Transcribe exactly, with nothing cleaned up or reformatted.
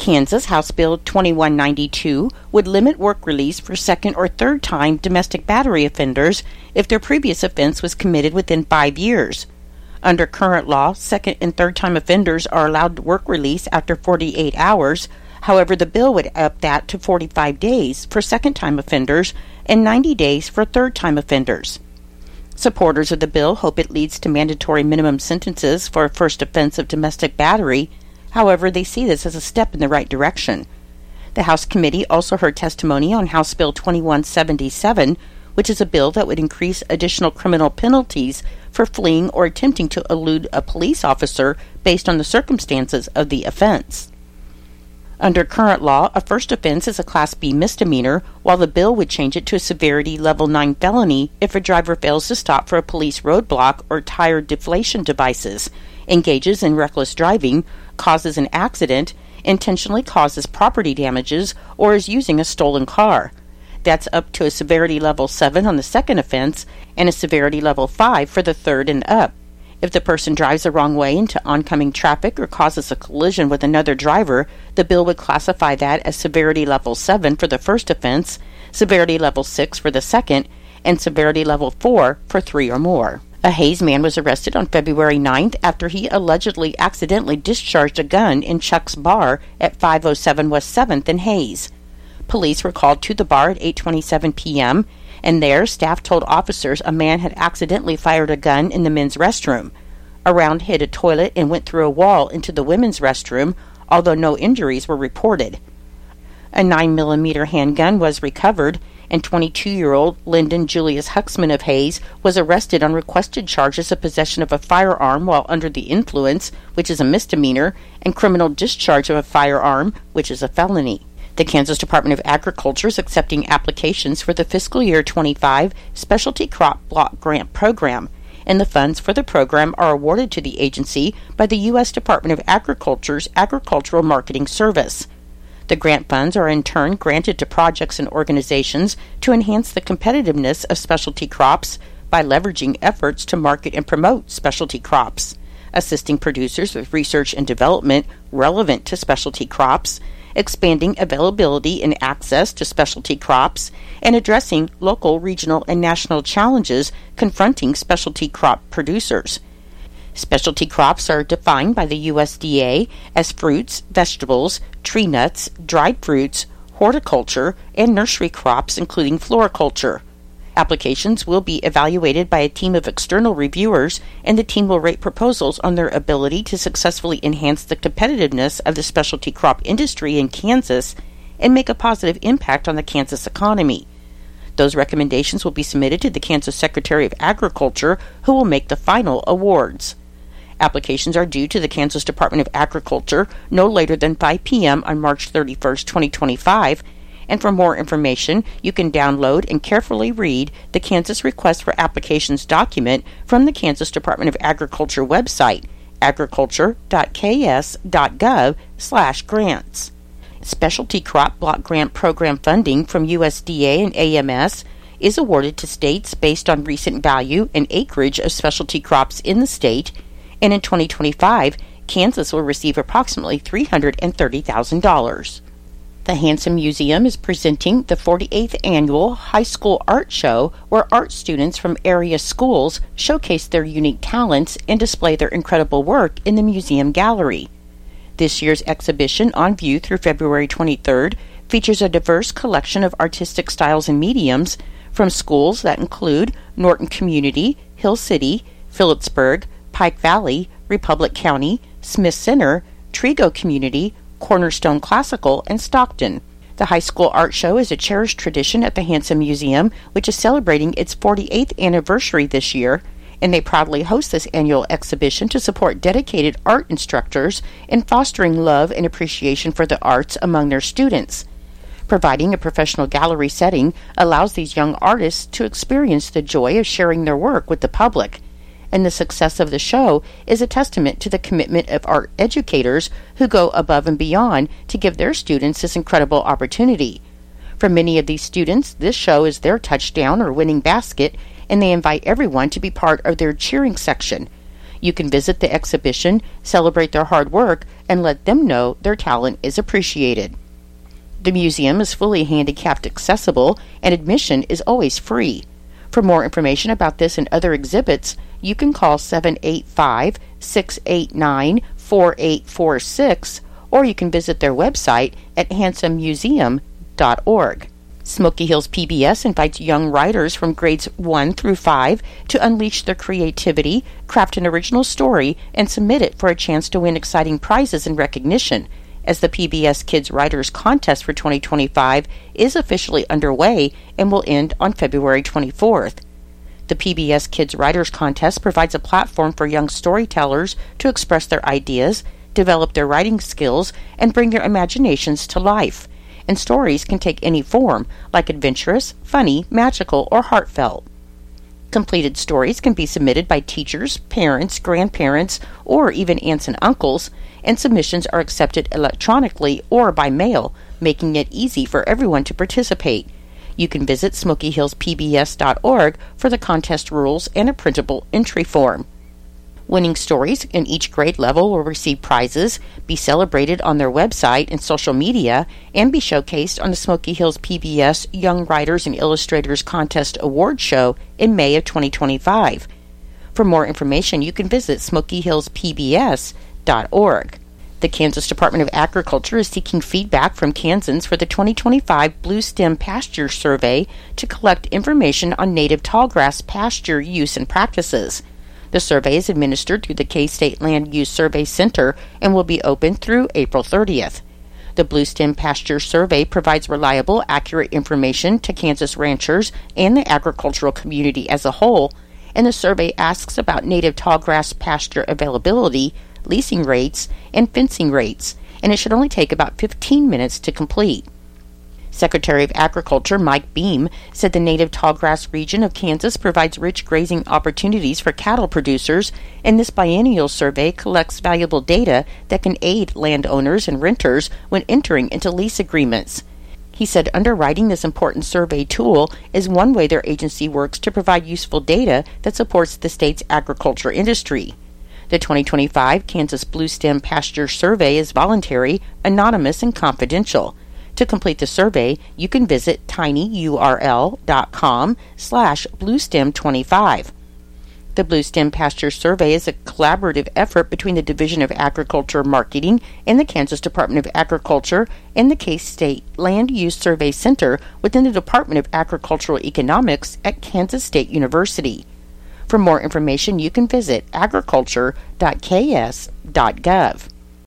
Kansas House Bill twenty-one ninety-two would limit work release for second or third time domestic battery offenders if their previous offense was committed within five years. Under current law, second and third time offenders are allowed work release after forty-eight hours. However, the bill would up that to forty-five days for second time offenders and ninety days for third time offenders. Supporters of the bill hope it leads to mandatory minimum sentences for a first offense of domestic battery. However, they see this as a step in the right direction. The House committee also heard testimony on House Bill twenty-one seventy-seven, which is a bill that would increase additional criminal penalties for fleeing or attempting to elude a police officer based on the circumstances of the offense. Under current law, a first offense is a Class B misdemeanor, while the bill would change it to a severity level nine felony if a driver fails to stop for a police roadblock or tire deflation devices, engages in reckless driving, causes an accident, intentionally causes property damages, or is using a stolen car. That's up to a severity level seven on the second offense and a severity level five for the third and up. If the person drives the wrong way into oncoming traffic or causes a collision with another driver, the bill would classify that as severity level seven for the first offense, severity level six for the second, and severity level four for three or more. A Hayes man was arrested on February ninth after he allegedly accidentally discharged a gun in Chuck's Bar at five oh seven West seventh in Hayes. Police were called to the bar at eight twenty-seven p.m., and there staff told officers a man had accidentally fired a gun in the men's restroom. A round hit a toilet and went through a wall into the women's restroom, although no injuries were reported. A nine millimeter handgun was recovered, and twenty-two-year-old Lyndon Julius Huxman of Hayes was arrested on requested charges of possession of a firearm while under the influence, which is a misdemeanor, and criminal discharge of a firearm, which is a felony. The Kansas Department of Agriculture is accepting applications for the fiscal year twenty-five Specialty Crop Block Grant Program, and the funds for the program are awarded to the agency by the U S Department of Agriculture's Agricultural Marketing Service. The grant funds are in turn granted to projects and organizations to enhance the competitiveness of specialty crops by leveraging efforts to market and promote specialty crops, assisting producers with research and development relevant to specialty crops, expanding availability and access to specialty crops, and addressing local, regional, and national challenges confronting specialty crop producers. Specialty crops are defined by the U S D A as fruits, vegetables, tree nuts, dried fruits, horticulture, and nursery crops, including floriculture. Applications will be evaluated by a team of external reviewers, and the team will rate proposals on their ability to successfully enhance the competitiveness of the specialty crop industry in Kansas and make a positive impact on the Kansas economy. Those recommendations will be submitted to the Kansas Secretary of Agriculture, who will make the final awards. Applications are due to the Kansas Department of Agriculture no later than five p.m. on March thirty-first, twenty twenty-five, and for more information, you can download and carefully read the Kansas Request for Applications document from the Kansas Department of Agriculture website, agriculture dot k s dot gov slash grants. Specialty Crop Block Grant Program funding from U S D A and A M S is awarded to states based on recent value and acreage of specialty crops in the state, and in twenty twenty-five, Kansas will receive approximately three hundred thirty thousand dollars. The Hanson Museum is presenting the forty-eighth Annual High School Art Show, where art students from area schools showcase their unique talents and display their incredible work in the museum gallery. This year's exhibition, on view through February twenty-third, features a diverse collection of artistic styles and mediums from schools that include Norton Community, Hill City, Phillipsburg, Pike Valley, Republic County, Smith Center, Trigo Community, Cornerstone Classical, and Stockton. The High School Art Show is a cherished tradition at the Hanson Museum, which is celebrating its forty-eighth anniversary this year, and they proudly host this annual exhibition to support dedicated art instructors in fostering love and appreciation for the arts among their students. Providing a professional gallery setting allows these young artists to experience the joy of sharing their work with the public, and the success of the show is a testament to the commitment of art educators who go above and beyond to give their students this incredible opportunity. For many of these students, this show is their touchdown or winning basket, and they invite everyone to be part of their cheering section. You can visit the exhibition, celebrate their hard work, and let them know their talent is appreciated. The museum is fully handicapped accessible, and admission is always free. For more information about this and other exhibits, you can call seven eight five, six eight nine, four eight four six, or you can visit their website at handsome museum dot org. Smoky Hills P B S invites young writers from grades one through five to unleash their creativity, craft an original story, and submit it for a chance to win exciting prizes and recognition, as the P B S Kids Writers Contest for twenty twenty-five is officially underway and will end on February twenty-fourth. The P B S Kids Writers Contest provides a platform for young storytellers to express their ideas, develop their writing skills, and bring their imaginations to life. And stories can take any form, like adventurous, funny, magical, or heartfelt. Completed stories can be submitted by teachers, parents, grandparents, or even aunts and uncles, and submissions are accepted electronically or by mail, making it easy for everyone to participate. You can visit smoky hills p b s dot org for the contest rules and a printable entry form. Winning stories in each grade level will receive prizes, be celebrated on their website and social media, and be showcased on the Smoky Hills P B S Young Writers and Illustrators Contest Award Show in May of twenty twenty-five. For more information, you can visit smoky hills p b s dot org. The Kansas Department of Agriculture is seeking feedback from Kansans for the twenty twenty-five Blue Stem Pasture Survey to collect information on native tallgrass pasture use and practices. The survey is administered through the K-State Land Use Survey Center and will be open through April thirtieth. The Blue Stem Pasture Survey provides reliable, accurate information to Kansas ranchers and the agricultural community as a whole, and the survey asks about native tallgrass pasture availability, leasing rates, and fencing rates, and it should only take about fifteen minutes to complete. Secretary of Agriculture Mike Beam said the native tallgrass region of Kansas provides rich grazing opportunities for cattle producers, and this biennial survey collects valuable data that can aid landowners and renters when entering into lease agreements. He said underwriting this important survey tool is one way their agency works to provide useful data that supports the state's agriculture industry. The twenty twenty-five Kansas Blue Stem Pasture Survey is voluntary, anonymous, and confidential. To complete the survey, you can visit tinyurl.com slash bluestem25. The Blue Stem Pasture Survey is a collaborative effort between the Division of Agriculture Marketing and the Kansas Department of Agriculture and the K-State Land Use Survey Center within the Department of Agricultural Economics at Kansas State University. For more information, you can visit agriculture dot k s dot gov.